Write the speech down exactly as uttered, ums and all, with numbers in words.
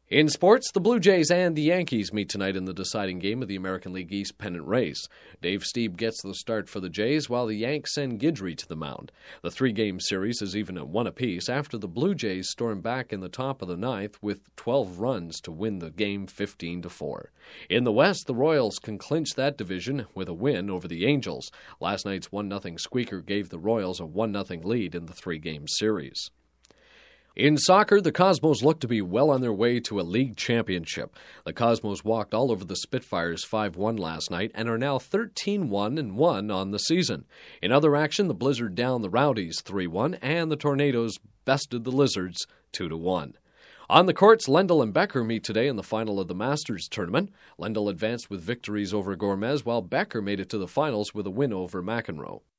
In sports, the Blue Jays and the Yankees meet tonight in the deciding game of the American League East pennant race. Dave Stieb gets the start for the Jays, while the Yanks send Guidry to the mound. The three-game series is even at one apiece after the Blue Jays storm back in the top of the ninth with twelve runs to win the game fifteen to four. In the West, the Royals can clinch that division with a win over the Angels. Last night's one nothing squeaker gave the Royals a one nothing lead in the three-game series. In soccer, the Cosmos look to be well on their way to a league championship. The Cosmos walked all over the Spitfires five one last night and are now thirteen one and one on the season. In other action, the Blizzard downed the Rowdies three one and the Tornadoes bested the Lizards two to one. On the courts, Lendl and Becker meet today in the final of the Masters tournament. Lendl advanced with victories over Gormez, while Becker made it to the finals with a win over McEnroe.